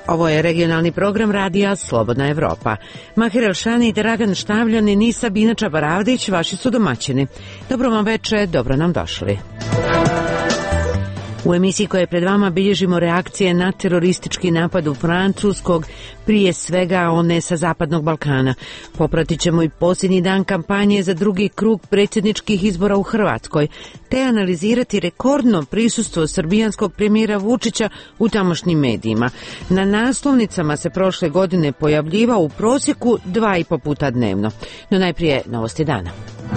Ovo je regionalni program radija Slobodna Evropa. Mahir Elšani i Dragan Štavljan i Nisa Bina Čabaravdić vaši su domaćini. Dobro vam veče, dobro nam došli. U emisiji koja je pred vama bilježimo reakcije na teroristički napad u Francuskog, prije svega one sa Zapadnog Balkana. Popratit ćemo i posljednji dan kampanje za drugi krug predsjedničkih izbora u Hrvatskoj, te analizirati rekordno prisustvo srbijanskog premijera Vučića u tamošnjim medijima. Na naslovnicama se prošle godine pojavljivao u prosjeku 2,5 puta dnevno. No najprije novosti dana.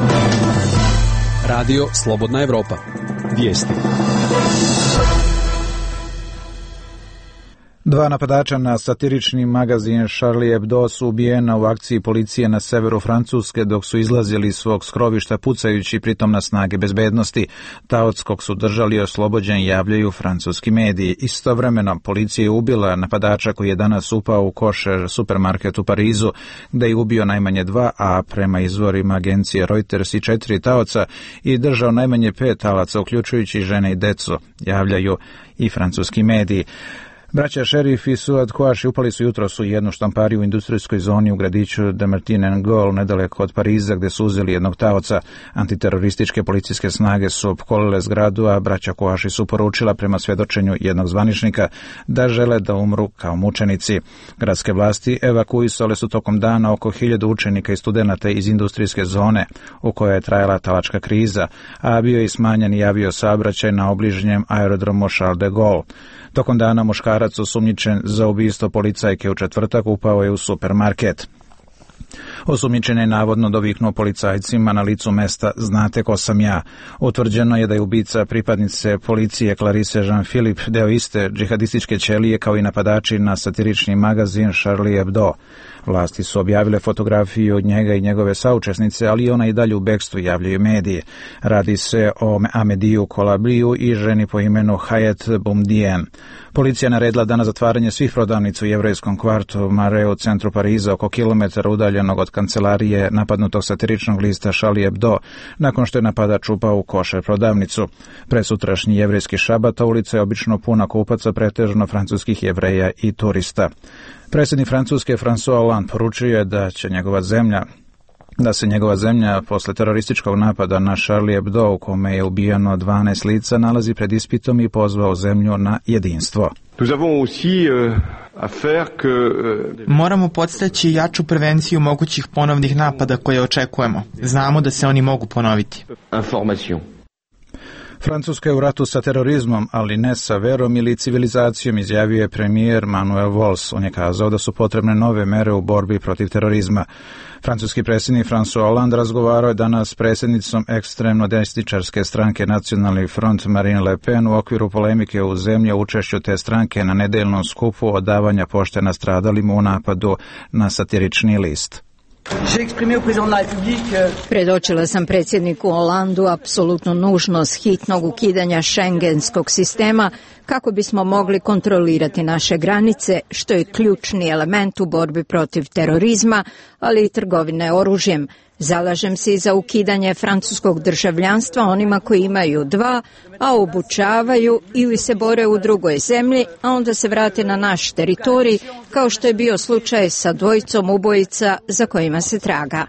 Radio Slobodna Evropa. Vijesti. 2 napadača na satirični magazin Charlie Hebdo su ubijena u akciji policije na severu Francuske dok su izlazili iz svog skrovišta pucajući pritom na snage bezbednosti. Taoc kog su držali oslobođen, javljaju francuski mediji. Istovremeno policija je ubila napadača koji je danas upao u košer supermarket u Parizu gde je ubio najmanje 2, a prema izvorima agencije Reuters i 4 taoca i držao najmanje 5 talaca uključujući žene i decu, javljaju i francuski mediji. Braća Šerif i Suad Kouachi upali su jutros u jednu štampariju u industrijskoj zoni u gradiću de Martin-en-Gaulle nedaleko od Pariza gde su uzeli jednog taoca. Antiterorističke policijske snage su opkolile zgradu, a braća Kouachi su poručila prema svjedočenju jednog zvaničnika da žele da umru kao mučenici. Gradske vlasti evakuisale su tokom dana oko 1000 učenika i studenata iz industrijske zone u kojoj je trajala talačka kriza, a bio je smanjen i avio saobraćaj na obližnjem aerodromu Charles de Gaulle. Tokom dana muškarac osumnjičen za ubistvo policajke u četvrtak upao je u supermarket. Osumnjičen je navodno doviknuo policajcima na licu mesta "Znate ko sam ja". Utvrđeno je da je ubica pripadnice policije Clarisse Jean-Philippe deo iste džihadističke ćelije kao i napadači na satirični magazin Charlie Hebdo. Vlasti su objavile fotografiju od njega i njegove saučesnice, ali ona i dalje u bekstvu, javljaju mediji. Radi se o Amediju Kolabliju i ženi po imenu Hayat Boumdien. Policija naredila danas zatvaranje svih prodavnica u jevrejskom kvartu Marais u centru Pariza, oko kilometara udaljenog od kancelarije napadnutog satiričnog lista Charlie Hebdo, nakon što je napadač upao u košer prodavnicu. Presutrašnji jevrejski šabat, a ulica je obično puna kupaca, pretežno francuskih Jevreja i turista. Predsjednik Francuske François Hollande poručio je da se njegova zemlja posle terorističkog napada na Charlie Hebdo, u kome je ubijano 12 lica, nalazi pred ispitom i pozvao zemlju na jedinstvo. Moramo podstaći jaču prevenciju mogućih ponovnih napada koje očekujemo. Znamo da se oni mogu ponoviti. Francuska je u ratu sa terorizmom, ali ne sa verom ili civilizacijom, izjavio je premijer Manuel Valls. On je kazao da su potrebne nove mere u borbi protiv terorizma. Francuski predsjednik François Hollande razgovarao je danas s predsjednicom ekstremno desničarske stranke Nacionalni front Marine Le Pen u okviru polemike u zemlji o učešću te stranke na nedeljnom skupu odavanja pošte nastradalima u napadu na satirični list. Predočila sam predsjedniku Hollandu apsolutnu nužnost hitnog ukidanja šengenskog sistema kako bismo mogli kontrolirati naše granice, što je ključni element u borbi protiv terorizma, ali i trgovine oružjem. Zalažem se i za ukidanje francuskog državljanstva onima koji imaju 2, a obučavaju ili se bore u drugoj zemlji, a onda se vrate na naš teritorij, kao što je bio slučaj sa 2 ubojica za kojima se traga.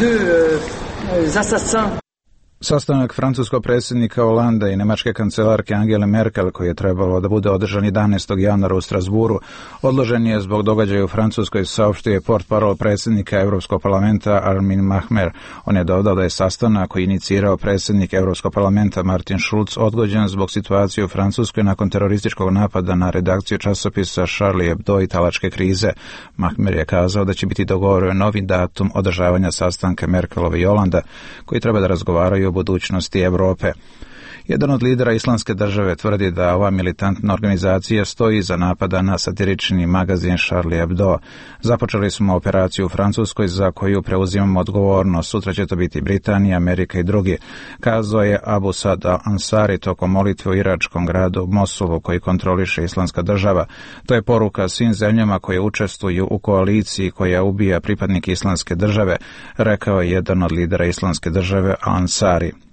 Sastanak francuskog predsjednika Hollanda i nemačke kancelarke Angele Merkel, koji je trebalo da bude održan 11. januara u Strasburu, odložen je zbog događaja u Francuskoj, saopštio je portparol predsjednika Europskog parlamenta Armin Mahmer. On je dodao da je sastanak koji inicirao predsjednik Europskog parlamenta Martin Schulz odgođen zbog situacije u Francuskoj nakon terorističkog napada na redakciju časopisa Charlie Hebdo i talačke krize. Mahmer je kazao da će biti dogovoren novi datum održavanja sastanka Merkelove i Hollanda, koji treba da razgovaraju o budućnosti Evrope. Jedan od lidera Islamske države tvrdi da ova militantna organizacija stoji iza napada na satirični magazin Charlie Hebdo. Započeli smo operaciju u Francuskoj za koju preuzimamo odgovornost. Sutra će to biti Britanija, Amerika i drugi, kazao je Abu Sad al-Ansari tokom molitve u iračkom gradu Mosulu koji kontroliše Islamska država. To je poruka svim zemljama koje učestvuju u koaliciji koja ubija pripadnike Islamske države, rekao je jedan od lidera Islamske države al-Ansari.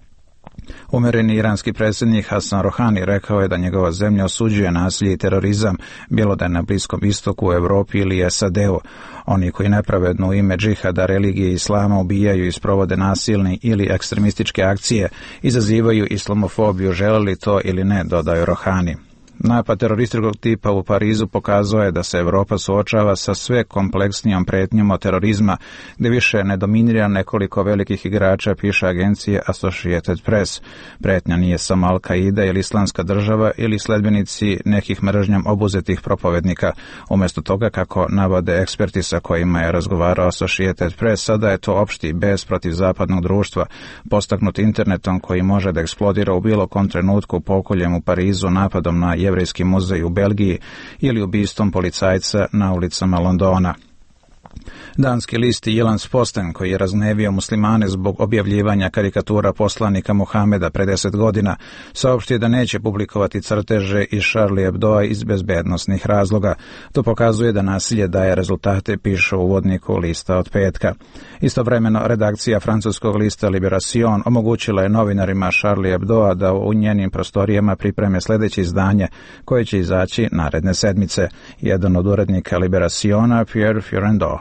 Umereni iranski predsjednik Hasan Rohani rekao je da njegova zemlja osuđuje nasilje i terorizam, bilo da je na Bliskom istoku, u Europi ili SAD-u. Oni koji nepravedno u ime džihada, religije islama ubijaju i sprovode nasilne ili ekstremističke akcije, izazivaju islamofobiju, želeli to ili ne, dodao Rohani. Napad terorističkog tipa u Parizu pokazao je da se Europa suočava sa sve kompleksnijom pretnjom od terorizma, gdje više ne dominira nekoliko velikih igrača, piše agencije Associated Press. Pretnja nije samo Al-Qaida ili Islamska država ili sledbenici nekih mržnjom obuzetih propovednika. Umjesto toga, kako navode eksperti sa kojima je razgovarao Associated Press, sada je to opšti bes protiv zapadnog društva, postaknut internetom koji može da eksplodira u bilo kom trenutku, pokoljem u Parizu, napadom na Jevrejski muzej u Belgiji ili ubistvom policajca na ulicama Londona. Danski list Jyllands-Posten, koji je razgnevio muslimane zbog objavljivanja karikatura poslanika Muhameda pre 10 godina, saopštio da neće publikovati crteže iz Charlie Hebdoa iz bezbednosnih razloga. To pokazuje da nasilje daje rezultate, piše u uvodniku lista od petka. Istovremeno, redakcija francuskog lista Libération omogućila je novinarima Charlie Hebdoa da u njenim prostorijama pripreme sljedeće izdanje, koje će izaći naredne sedmice. Jedan od urednika Libérationa, Pierre Furendot.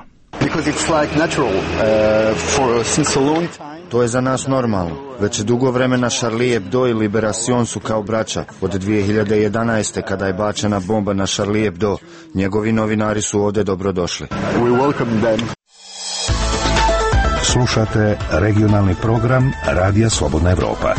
To je za nas normalno. Već dugo vremena Charlie Hebdo i Libération su kao braća. Od 2011. kada je bačena bomba na Charlie Hebdo, njegovi novinari su ovdje dobrodošli. Slušate regionalni program Radija Slobodna Evropa.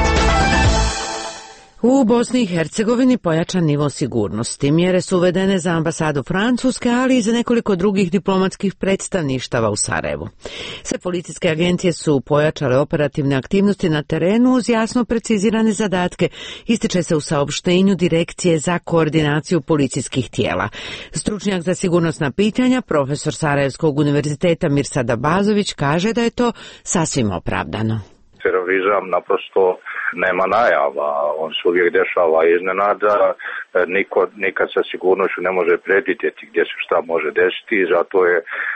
U Bosni i Hercegovini pojačan nivo sigurnosti. Mjere su uvedene za ambasadu Francuske, ali i za nekoliko drugih diplomatskih predstavništava u Sarajevu. Sve policijske agencije su pojačale operativne aktivnosti na terenu uz jasno precizirane zadatke, ističe se u saopštenju Direkcije za koordinaciju policijskih tijela. Stručnjak za sigurnosna pitanja, profesor Sarajevskog univerziteta Mirsad Abazović, kaže da je to sasvim opravdano. Terorizam naprosto nema najava, on se uvijek dešava iznenada, niko nikad sa sigurnošću ne može predvidjeti gdje se šta može desiti i zato je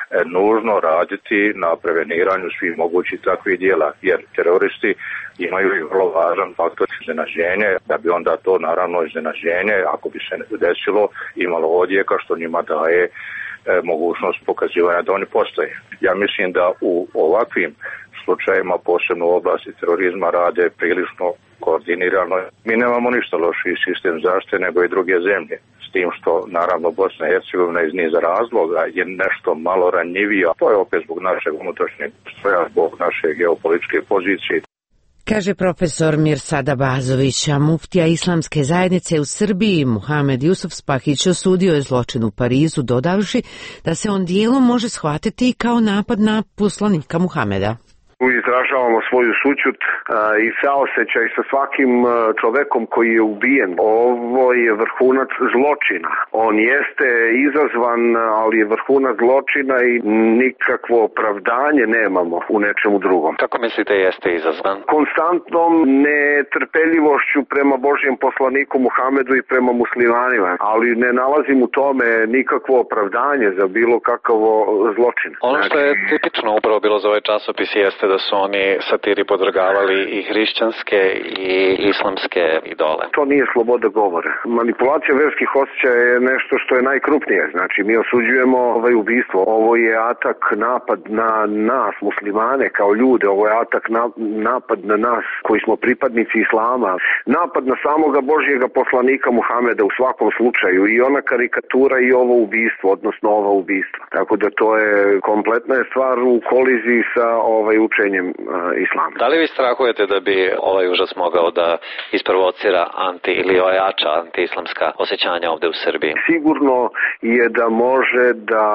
nužno raditi na preveniranju svih mogućih takvih djela, jer teroristi imaju i vrlo važan faktor iznenađenja, da bi onda to naravno iznenađenje, ako bi se desilo, imalo odjeka što njima daje mogućnost pokazivanja da oni postoje. Ja mislim da u ovakvim slučajima, posebno u oblasti terorizma, rade prilično koordinirano. Mi nemamo ništa lošiji sistem zaštite nego i druge zemlje. S tim što, naravno, Bosna i Hercegovina iz niza razloga je nešto malo ranjivija. To je opet zbog našeg unutrašnjeg stroja, zbog naše geopolitičke pozicije. Kaže profesor Mirsad Abazović, a muftija Islamske zajednice u Srbiji Muhamed Jusufspahić osudio je zločin u Parizu, dodavši da se on dijelom može shvatiti i kao napad na poslanika Muhameda. Izražavamo svoju sućut i saosjećaj sa svakim čovekom koji je ubijen. Ovo je vrhunac zločina. On jeste izazvan, ali je vrhunac zločina i nikakvo opravdanje nemamo u nečemu drugom. Kako mislite jeste izazvan? Konstantnom netrpeljivošću prema Božjem poslaniku Muhamedu i prema muslimanima, ali ne nalazim u tome nikakvo opravdanje za bilo kakavo zločin. Ono što je tipično upravo bilo za ovaj časopis jeste da su oni satiri podvrgavali i hrišćanske i islamske idole. To nije sloboda govora. Manipulacija verskih osjećaja je nešto što je najkrupnije. Znači, mi osuđujemo ubistvo. Ovo je atak, napad na nas, muslimane, kao ljude. Ovo je atak, napad na nas koji smo pripadnici islama. Napad na samoga Božjega poslanika Muhameda u svakom slučaju. I ona karikatura i ovo ubistvo, odnosno ova ubistva. Tako da to je kompletna stvar u koliziji sa učenjem islama. Da li vi strahujete da bi ovaj užas mogao da isprovocira ili ojača antiislamska osjećanja ovdje u Srbiji? Sigurno je da može da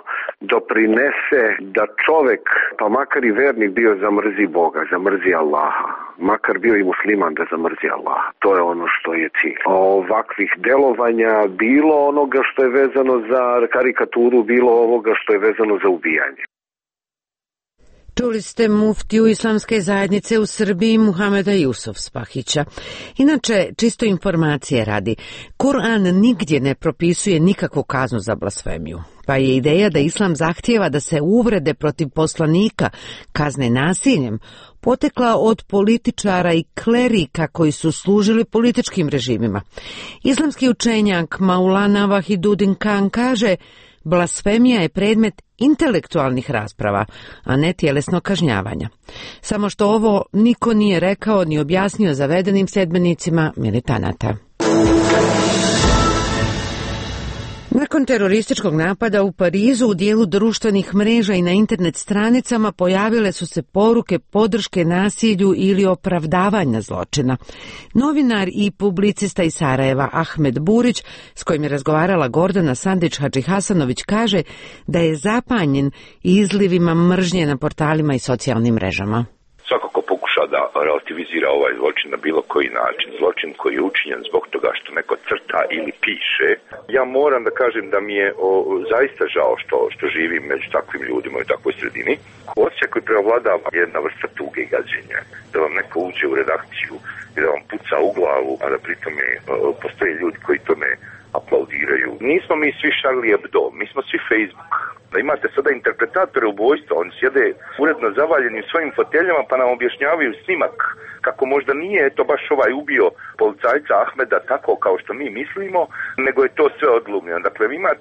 doprinese da čovek, pa makar i vernik bio, zamrzi Boga, zamrzi Allaha. Makar bio i musliman da zamrzi Allaha. To je ono što je cilj. Ovakvih delovanja, bilo onoga što je vezano za karikaturu, bilo ovoga što je vezano za ubijanje. Čuli ste muftiju Islamske zajednice u Srbiji Muhameda Jusufspahića. Inače, čisto informacije radi, Kur'an nigdje ne propisuje nikakvu kaznu za blasfemiju, pa je ideja da Islam zahtijeva da se uvrede protiv poslanika kazne nasiljem potekla od političara i klerika koji su služili političkim režimima. Islamski učenjak Maulana Vahidudin Khan kaže: blasfemija je predmet intelektualnih rasprava, a ne tjelesnog kažnjavanja. Samo što ovo niko nije rekao ni objasnio zavedenim sedbenicima militanata. Nakon terorističkog napada u Parizu u dijelu društvenih mreža i na internet stranicama pojavile su se poruke podrške nasilju ili opravdavanja zločina. Novinar i publicista iz Sarajeva Ahmed Burić, s kojim je razgovarala Gordana Sandić-Hadžihasanović, kaže da je zapanjen izlivima mržnje na portalima i socijalnim mrežama. Svakako pokuša da relativizira ovaj zločin na bilo koji način. Zločin koji je učinjen zbog toga što neko crta ili piše. Ja moram da kažem da mi je zaista žao što živim među takvim ljudima u takvoj sredini. Osjećaj koji preovladava je jedna vrsta tuge i gađenja. Da vam neko uđe u redakciju i da vam puca u glavu, a da pritome postoje ljudi koji tome aplaudiraju. Nismo mi svi Charlie Hebdo, mi smo svi Facebook. Da imate sada interpretatore ubojstva, oni sjede uredno zavaljeni u svojim foteljama pa nam objašnjavaju snimak kako možda nije to baš ovaj ubio policajca Ahmeda tako kao što mi mislimo, nego je to sve odglumljeno. Dakle, vi imate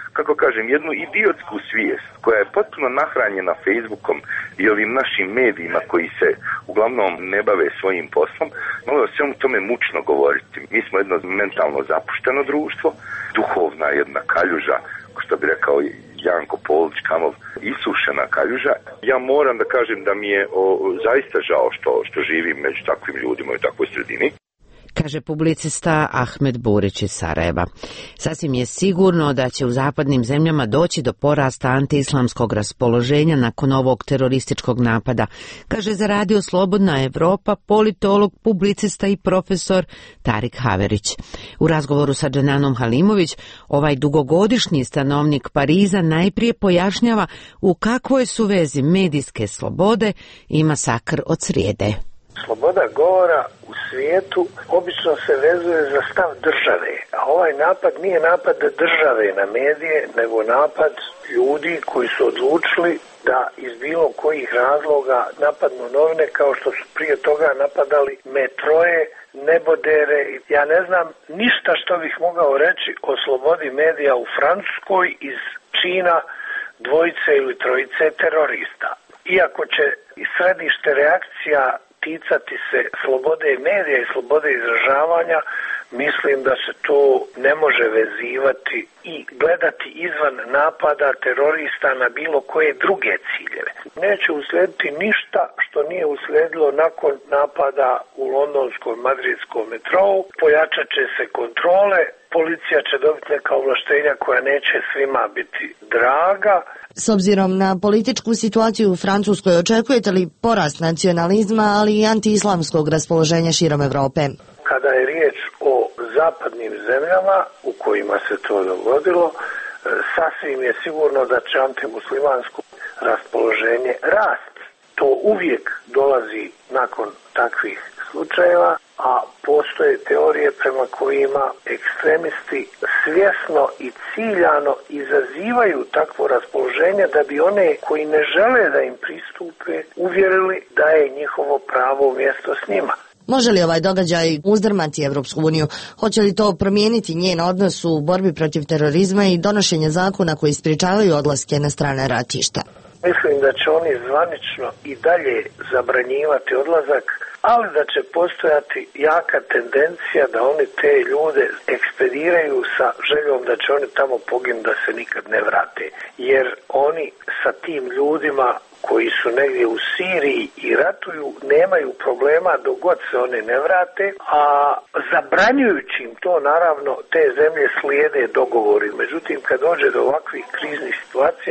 jednu idiotsku svijest koja je potpuno nahranjena Facebookom i ovim našim medijima koji se uglavnom ne bave svojim poslom. Malo o svemu tome mučno govoriti. Mi smo jedno mentalno zapušteno društvo, duhovna jedna kaljuža, što bi rekao Janko Polić Kamov, isušena kaljuža. Ja moram da kažem da mi je zaista žao što živim među takvim ljudima u takvoj sredini. Kaže publicista Ahmed Burić iz Sarajeva. Sasvim je sigurno da će u zapadnim zemljama doći do porasta antiislamskog raspoloženja nakon ovog terorističkog napada, kaže za Radio Slobodna Evropa politolog, publicista i profesor Tarik Haverić. U razgovoru sa Dženanom Halimović, ovaj dugogodišnji stanovnik Pariza najprije pojašnjava u kakvoj su vezi medijske slobode i masakr od srijede. Sloboda govora u svijetu obično se vezuje za stav države, a ovaj napad nije napad države na medije, nego napad ljudi koji su odlučili da iz bilo kojih razloga napadnu novine, kao što su prije toga napadali metroje, nebodere. Ja ne znam ništa što bih mogao reći o slobodi medija u Francuskoj iz čina dvojice ili trojice terorista. Iako će i središte reakcija ticati se slobode medija i slobode izražavanja, mislim da se to ne može vezivati i gledati izvan napada terorista na bilo koje druge ciljeve. Neće uslijediti ništa što nije uslijedilo nakon napada u londonskom madridskom metrou. Pojačat će se kontrole, policija će dobiti neka ovlaštenja koja neće svima biti draga. S obzirom na političku situaciju u Francuskoj, očekujete li porast nacionalizma, ali i antiislamskog raspoloženja širom Evrope? Kada je riječ o zapadnim zemljama u kojima se to dogodilo, sasvim je sigurno da će antimuslimansko raspoloženje rasti. To uvijek dolazi nakon takvih slučajeva, a postoje teorije prema kojima ekstremisti svjesno i ciljano izazivaju takvo raspoloženje da bi one koji ne žele da im pristupe uvjerili da je njihovo pravo mjesto s njima. Može li ovaj događaj uzdrmati Evropsku uniju? Hoće li to promijeniti njen odnos u borbi protiv terorizma i donošenja zakona koji sprječavaju odlaske na strane ratišta? Mislim da će oni zvanično i dalje zabranjivati odlazak, ali da će postojati jaka tendencija da oni te ljude ekspediraju sa željom da će oni tamo poginuti, da se nikad ne vrate. Jer oni sa tim ljudima koji su negdje u Siriji i ratuju nemaju problema dok god se oni ne vrate, a zabranjujući im to, naravno, te zemlje slijede dogovori. Međutim, kad dođe do ovakvih kriznih situacija,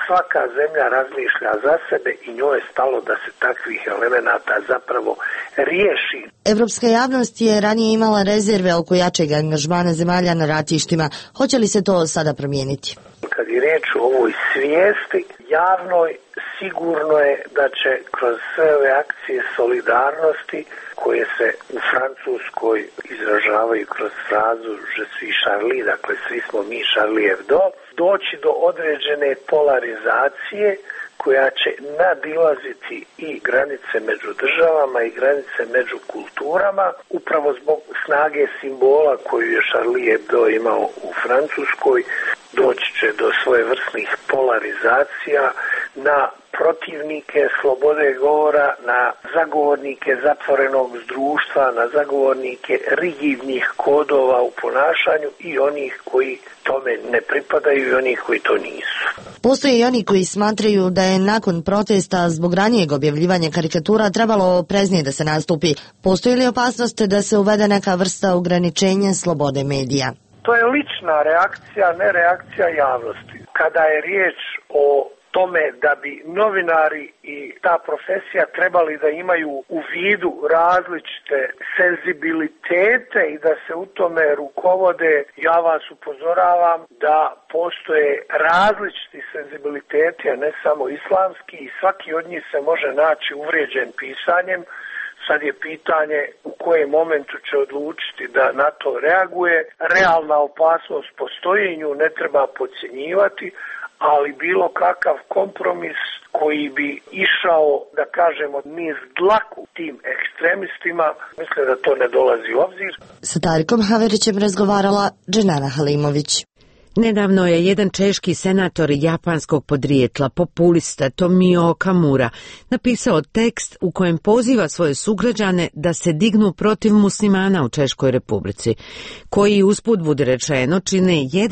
svaka zemlja razmišlja za sebe i njoj je stalo da se takvih elemenata zapravo riješi. Evropska javnost je ranije imala rezerve oko jačeg angažmana zemalja na ratištima. Hoće li se to sada promijeniti? Kad je riječ o ovoj svijesti javnoj, sigurno je da će kroz sve ove akcije solidarnosti koje se u Francuskoj izražavaju kroz frazu Je suis Charlie, dakle svi smo mi Charlie Hebdo, doći do određene polarizacije koja će nadilaziti i granice među državama i granice među kulturama, upravo zbog snage simbola koju je Charlie Hebdo imao u Francuskoj. Doći će do svojevrsnih polarizacija na protivnike slobode govora, na zagovornike zatvorenog društva, na zagovornike rigidnih kodova u ponašanju i onih koji tome ne pripadaju i onih koji to nisu. Postoje i oni koji smatraju da je nakon protesta zbog ranijeg objavljivanja karikatura trebalo opreznije da se nastupi. Postoji li opasnost da se uvede neka vrsta ograničenja slobode medija? To je lična reakcija, ne reakcija javnosti. Kada je riječ o tome da bi novinari i ta profesija trebali da imaju u vidu različite senzibilitete i da se u tome rukovode, ja vas upozoravam da postoje različiti senzibiliteti, a ne samo islamski, i svaki od njih se može naći uvrijeđen pisanjem. Sad je pitanje u kojem momentu će odlučiti da na to reaguje. Realna opasnost postoji, nju ne treba podcjenjivati, ali bilo kakav kompromis koji bi išao, da kažemo, niz dlaku tim ekstremistima, mislim da to ne dolazi u obzir. Sa Tarikom Haverićem razgovarala Dženana Halimović. Nedavno je jedan češki senator japanskog podrijetla, populista Tomio Okamura, napisao tekst u kojem poziva svoje sugrađane da se dignu protiv muslimana u Češkoj Republici, koji usput budi rečeno čine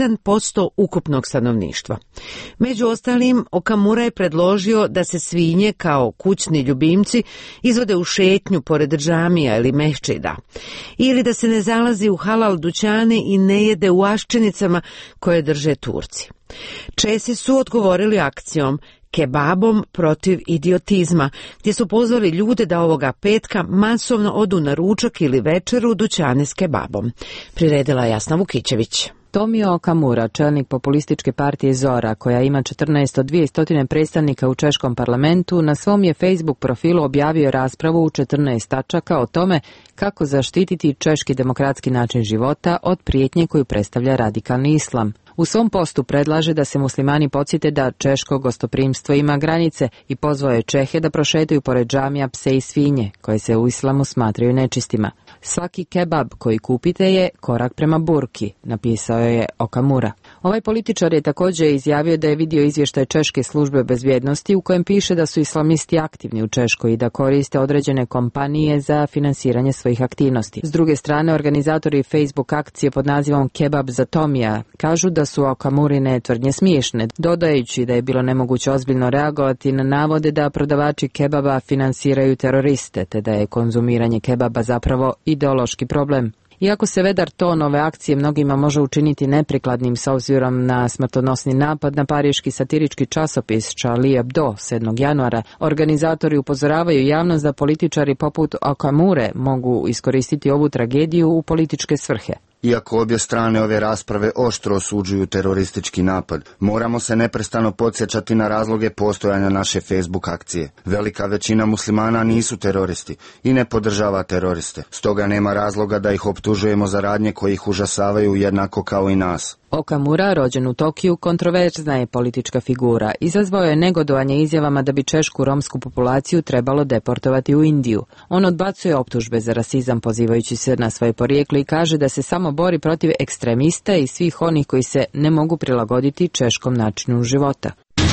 1% ukupnog stanovništva. Među ostalim, Okamura je predložio da se svinje kao kućni ljubimci izvode u šetnju pored džamija ili mehčida, ili da se ne zalazi u halal dućane i ne jede u aščenicama koje drže Turci. Česi su odgovorili akcijom Kebabom protiv idiotizma, gdje su pozvali ljude da ovoga petka masovno odu na ručak ili večeru u dućane s kebabom. Priredila Jasna Vukićević. Tomio Okamura, čelnik populističke partije Zora, koja ima 14 od 200 predstavnika u češkom parlamentu, na svom je Facebook profilu objavio raspravu u 14 tačaka o tome kako zaštititi češki demokratski način života od prijetnje koju predstavlja radikalni islam. U svom postu predlaže da se muslimani podsjete da češko gostoprimstvo ima granice i pozvao je Čehe da prošetaju pored džamija pse i svinje, koje se u islamu smatraju nečistima. Svaki kebab koji kupite je korak prema burki, napisao je Okamura. Ovaj političar je također izjavio da je vidio izvještaj Češke službe bezbjednosti u kojem piše da su islamisti aktivni u Češkoj i da koriste određene kompanije za finansiranje svojih aktivnosti. S druge strane, organizatori Facebook akcije pod nazivom Kebab za Tomija kažu da su Okamurine tvrdnje smiješne, dodajući da je bilo nemoguće ozbiljno reagovati na navode da prodavači kebaba finansiraju teroriste, te da je konzumiranje kebaba zapravo ideološki problem. Iako se vedar ton ove akcije mnogima može učiniti neprikladnim s obzirom na smrtonosni napad na pariški satirički časopis Charlie Hebdo 7. januara, organizatori upozoravaju javnost da političari poput Okamure mogu iskoristiti ovu tragediju u političke svrhe. Iako obje strane ove rasprave oštro osuđuju teroristički napad, moramo se neprestano podsjećati na razloge postojanja naše Facebook akcije. Velika većina muslimana nisu teroristi i ne podržava teroriste, stoga nema razloga da ih optužujemo za radnje koji ih užasavaju jednako kao i nas. Okamura, rođen u Tokiju, kontroverzna je politička figura. Izazvao je negodovanje izjavama da bi češku romsku populaciju trebalo deportovati u Indiju. On odbacuje optužbe za rasizam pozivajući se na svoje porijeklo i kaže da se samo bori protiv ekstremista i svih onih koji se ne mogu prilagoditi češkom načinu života.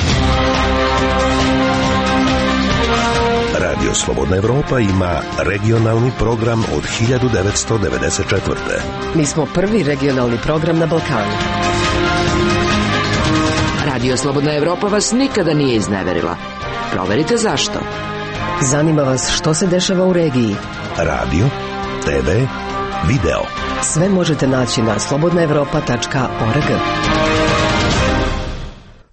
Radio Slobodna Evropa ima regionalni program od 1994. Mi smo prvi regionalni program na Balkanu. Radio Slobodna Evropa vas nikada nije izneverila. Proverite zašto. Zanima vas što se dešava u regiji. Radio, TV, video. Sve možete naći na slobodnaevropa.org.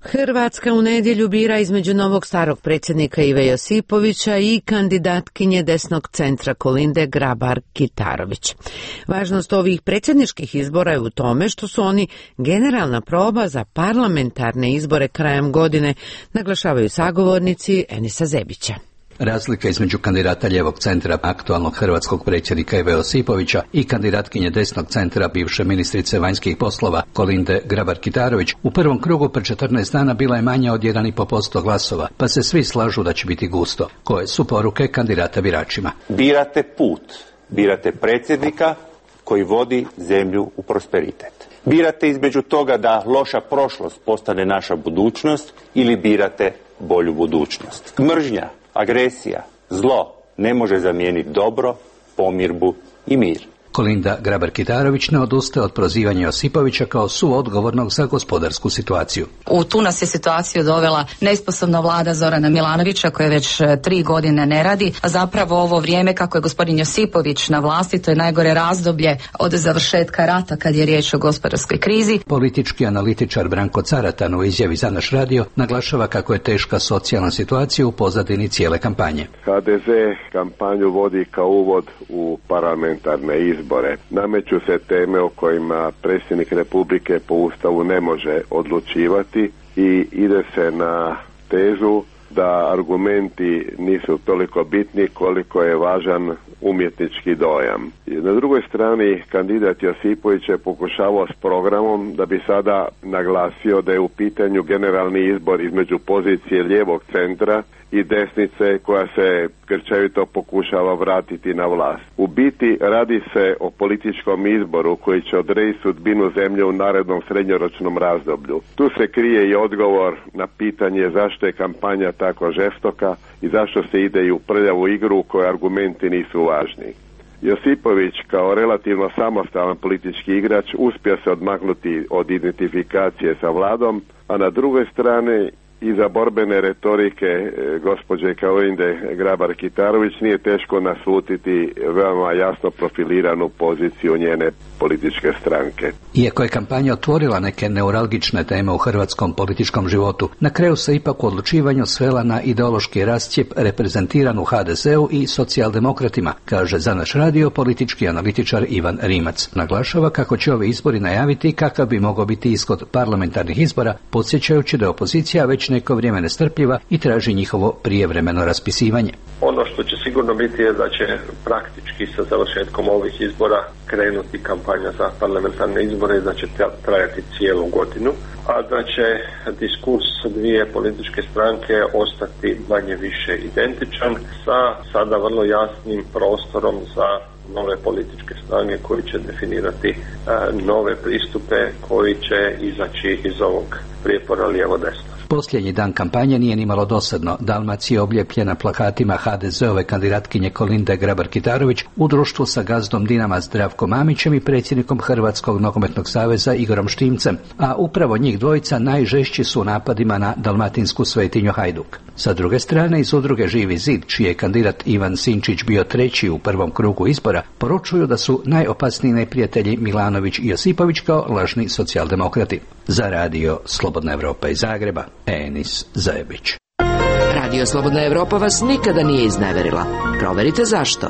Hrvatska u nedjelju bira između novog starog predsjednika Ive Josipovića i kandidatkinje desnog centra Kolinde Grabar-Kitarović. Važnost ovih predsjedničkih izbora je u tome što su oni generalna proba za parlamentarne izbore krajem godine, naglašavaju sagovornici Enisa Zebića. Razlika između kandidata lijevog centra aktualnog hrvatskog predsjednika Ive Josipovića i kandidatkinje desnog centra bivše ministrice vanjskih poslova Kolinde Grabar-Kitarović u prvom krugu pred 14 dana bila je manja od 1,5% glasova, pa se svi slažu da će biti gusto. Koje su poruke kandidata biračima? Birate put, birate predsjednika koji vodi zemlju u prosperitet. Birate između toga da loša prošlost postane naša budućnost ili birate bolju budućnost. Mržnja, agresija, zlo ne može zamijeniti dobro, pomirbu i mir. Kolinda Grabar-Kitarović ne odustaje od prozivanja Josipovića kao suodgovornog za gospodarsku situaciju. U tu nas je situaciju dovela nesposobna vlada Zorana Milanovića koja već 3 godine ne radi, a zapravo ovo vrijeme kako je gospodin Josipović na vlasti, to je najgore razdoblje od završetka rata kad je riječ o gospodarskoj krizi. Politički analitičar Branko Caratan u izjavi za naš radio naglašava kako je teška socijalna situacija u pozadini cijele kampanje. HDZ kampanju vodi kao uvod u parlamentarne izbore. Nameću se teme o kojima predsjednik Republike po Ustavu ne može odlučivati i ide se na tezu da argumenti nisu toliko bitni koliko je važan umjetnički dojam. Na drugoj strani kandidat Josipović je pokušavao s programom da bi sada naglasio da je u pitanju generalni izbor između pozicije lijevog centra i desnice koja se grčevito pokušava vratiti na vlast. U biti radi se o političkom izboru koji će odrediti sudbinu zemlje u narednom srednjoročnom razdoblju. Tu se krije i odgovor na pitanje zašto je kampanja tako žestoka i zašto se ide i u prljavu igru u kojoj argumenti nisu važni. Josipović kao relativno samostalan politički igrač uspio se odmaknuti od identifikacije sa vladom, a na drugoj strani iza borbene retorike gospođe Kolinde Grabar-Kitarović nije teško naslutiti veoma jasno profiliranu poziciju njene političke stranke. Iako je kampanja otvorila neke neuralgične teme u hrvatskom političkom životu, na kraju se ipak u odlučivanju svela na ideološki rascijep reprezentiran u HDZ-u i socijaldemokratima, kaže za naš radio politički analitičar Ivan Rimac. Naglašava kako će ovi izbori najaviti kakav bi mogao biti ishod parlamentarnih izbora, podsjećajući da je opozicija već neko vrijeme nestrpljiva i traži njihovo prijevremeno raspisivanje. Ono što će sigurno biti je da će praktički sa završetkom ovih izbora krenuti kampanja za parlamentarne izbore, da će trajati cijelu godinu, a da će diskurs dvije političke stranke ostati manje više identičan sa sada vrlo jasnim prostorom za nove političke stranke koji će definirati nove pristupe koji će izaći iz ovog prijepora lijevo-desno. Posljednji dan kampanje nije nimalo dosadno. Dalmacija oblijepljena plakatima HDZ-ove kandidatkinje Kolinde Grabar-Kitarović u društvu sa gazdom Dinama Zdravkom Mamićem i predsjednikom Hrvatskog nogometnog saveza Igorom Štimcem, a upravo njih dvojica najžešći su napadima na dalmatinsku svetinju Hajduk. Sa druge strane, iz udruge Živi zid, čiji je kandidat Ivan Sinčić bio 3. u prvom krugu izbora, poručuju da su najopasniji neprijatelji Milanović i Josipović kao lažni socijaldemokrati. Za radio Slobodna Evropa iz Zagreba, Enis Zajebić. Radio Slobodna Evropa vas nikada nije izneverila. Proverite zašto.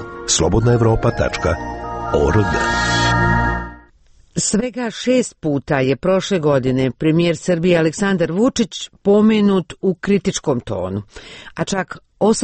slobodnaevropa.org. Svega 6 puta je prošle godine premijer Srbije Aleksandar Vučić pomenut u kritičkom tonu, a čak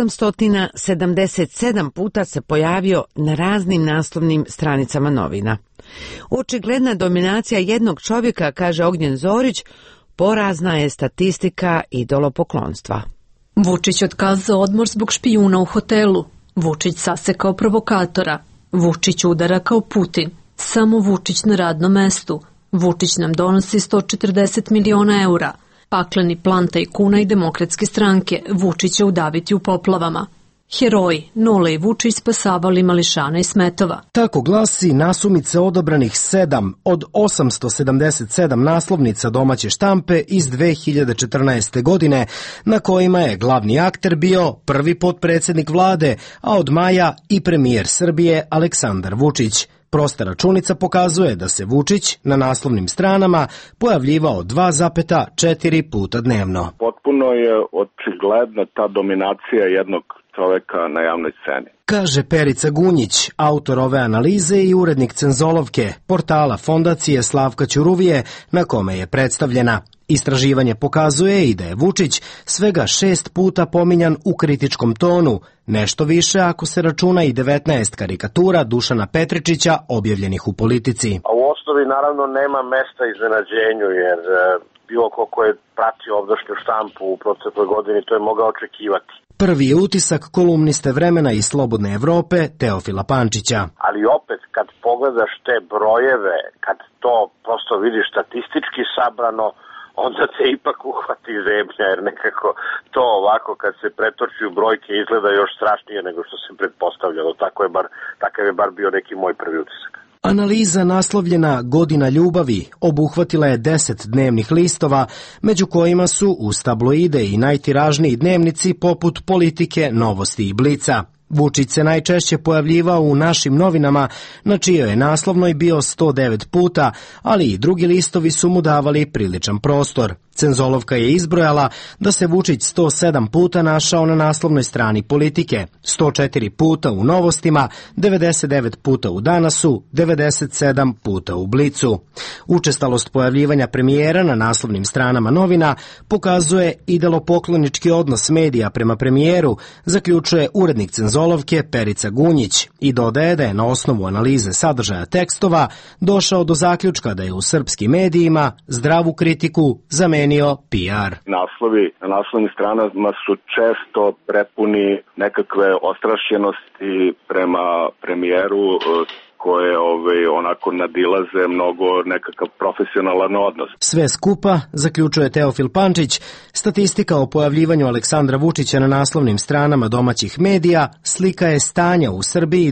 877 puta se pojavio na raznim naslovnim stranicama novina. Očigledna dominacija jednog čovjeka, kaže Ognjen Zorić, porazna je statistika idolopoklonstva. Vučić otkazao odmor zbog špijuna u hotelu. Vučić sasekao provokatora. Vučić udara kao Putin. Samo Vučić na radnom mestu. Vučić nam donosi 140 miliona eura. Pakleni plan tajkuna i Demokratske stranke. Vučić će udaviti u poplavama. Heroji, Nole i Vučić spasavali mališana i smetova. Tako glasi nasumice odabranih 7 od 877 naslovnica domaće štampe iz 2014. godine, na kojima je glavni akter bio prvi potpredsjednik vlade, a od maja i premijer Srbije Aleksandar Vučić. Prosta računica pokazuje da se Vučić na naslovnim stranama pojavljivao 2,4 puta dnevno. Potpuno je očigledna ta dominacija jednog čoveka na javnoj sceni. Kaže Perica Gunjić, autor ove analize i urednik Cenzolovke, portala Fondacije Slavka Ćuruvije, na kome je predstavljena. Istraživanje pokazuje i da je Vučić svega 6 puta pominjan u kritičkom tonu, nešto više ako se računa i 19 karikatura Dušana Petričića objavljenih u Politici. A u osnovi naravno nema mesta iznenađenju, jer bilo ko je pratio ovdašnju štampu u protekloj godini, to je mogao očekivati. Prvi je utisak kolumniste Vremena i Slobodne Evrope Teofila Pančića. Ali opet, kad pogledaš te brojeve, kad to prosto vidiš statistički sabrano, onda te ipak uhvati zebnja, jer nekako to ovako kad se pretoči u brojke izgleda još strašnije nego što se pretpostavljalo. Takav je bar bio neki moj prvi utisak. Analiza naslovljena Godina ljubavi obuhvatila je 10 dnevnih listova, među kojima su uz tabloide i najtiražniji dnevnici poput Politike, Novosti i Blica. Vučić se najčešće pojavljivao u Našim novinama, na čijoj je naslovnoj bio 109 puta, ali i drugi listovi su mu davali priličan prostor. Cenzolovka je izbrojala da se Vučić 107 puta našao na naslovnoj strani Politike, 104 puta u Novostima, 99 puta u Danasu, 97 puta u Blicu. Učestalost pojavljivanja premijera na naslovnim stranama novina pokazuje idolopoklonički odnos medija prema premijeru, zaključuje urednik Cenzolovke Perica Gunjić i dodaje da je na osnovu analize sadržaja tekstova došao do zaključka da je u srpskim medijima zdravu kritiku zamenio PR. Naslovi na naslovnim stranama su često prepuni nekakve ostrašćenosti prema premijeru koje onako nadilaze mnogo nekakav profesionalan odnos. Sve skupa, zaključuje Teofil Pančić, statistika o pojavljivanju Aleksandra Vučića na naslovnim stranama domaćih medija slika je stanja u Srbiji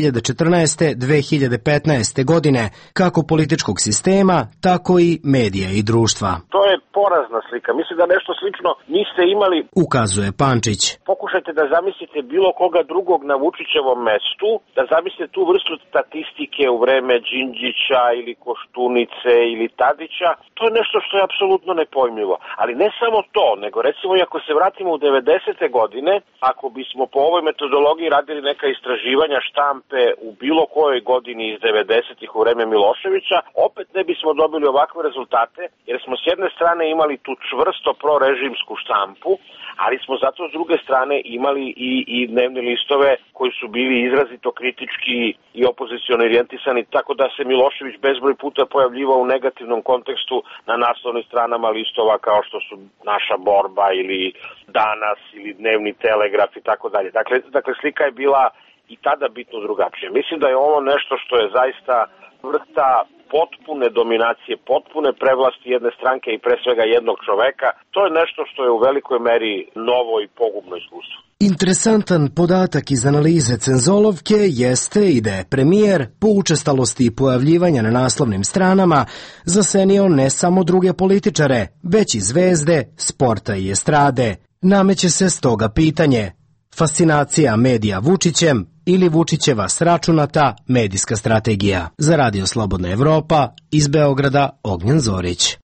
2014-2015. godine, kako političkog sistema, tako i medija i društva. To je porazna slika. Mislim da nešto slično niste imali, ukazuje Pančić. Pokušajte da zamislite bilo koga drugog na Vučićevom mestu, da zamislite tu vrstu statistike u vreme Đinđića ili Koštunice ili Tadića. To je nešto što je apsolutno nepojmljivo. Ali ne samo to, nego recimo i ako se vratimo u 90. godine, ako bismo po ovoj metodologiji radili neka istraživanja štampe u bilo kojoj godini iz 90-ih u vreme Miloševića, opet ne bismo dobili ovakve rezultate, jer smo s jedne strane imali tu čvrsto prorežimsku štampu, ali smo zato s druge strane imali i dnevne listove koji su bili izrazito kritički i opoziciono orijentisani, tako da se Milošević bezbroj puta pojavljivao u negativnom kontekstu na naslovnim stranama listova kao što su Naša borba ili Danas ili Dnevni telegraf i tako dalje. Dakle, slika je bila i tada bitno drugačije. Mislim da je ovo nešto što je zaista vrsta potpune dominacije, potpune prevlasti jedne stranke i pre svega jednog čoveka. To je nešto što je u velikoj meri novo i pogubno iskustvo. Interesantan podatak iz analize Cenzolovke jeste i da je premijer po učestalosti pojavljivanja na naslovnim stranama zasenio ne samo druge političare, već i zvezde, sporta i estrade. Nameće se stoga pitanje: fascinacija medija Vučićem ili Vučićeva sračunata medijska strategija? Za Radio Slobodna Evropa, iz Beograda, Ognjen Zorić.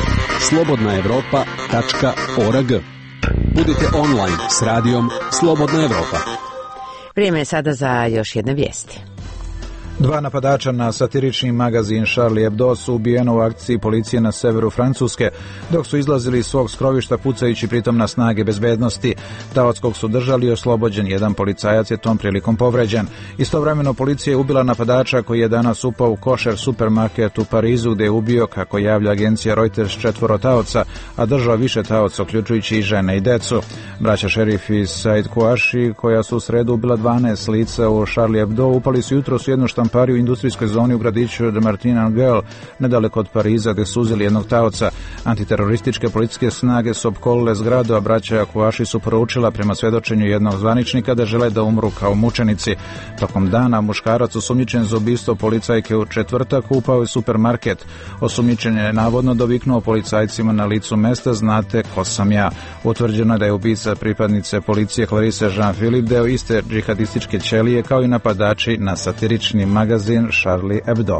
slobodnaevropa.org. Budite online s radijom Slobodna Evropa. Vrijeme je sada za još jedne vijesti. 2 napadača na satirični magazin Charlie Hebdo su ubijena u akciji policije na severu Francuske, dok su izlazili iz svog skrovišta pucajući pritom na snage bezbednosti. Taoc kog su držali oslobođen, jedan policajac je tom prilikom povređen. Istovremeno policija je ubila napadača koji je danas upao u košer supermarket u Parizu, gde je ubio, kako javlja agencija Reuters, 4 taoca, a držao više taoca, uključujući i žene i decu. Braća šerif iz Said Kouachi, koja su u sredu ubila 12 lica u Charlie Hebdo, upali su jutros u jednu štampariju u industrijskoj zoni u gradiću de Martin-Angel, nedaleko od Pariza, gde su uzeli jednog taoca. Antiterorističke policijske snage su opkolile zgradu, a braća Kouachi su poručila prema svedočenju jednog zvaničnika da žele da umru kao mučenici. Tokom dana muškarac osumnjičen za ubistvo policajke u četvrtak upao u supermarket. Osumnjičen je navodno doviknuo policajcima na licu mesta: znate ko sam ja. Utvrđeno je da je ubica pripadnice policije Clarice Jean-Philippe deo iste džihadističke ćelije kao i napadači na satirični magazin Charlie Hebdo.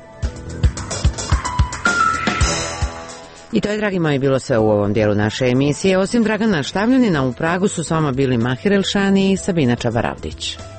I to je, dragi moji, bilo sve u ovom dijelu naše emisije. Osim Dragana Štavljanina, u Pragu su s vama bili Mahir Elšani i Sabina Čabaravdić.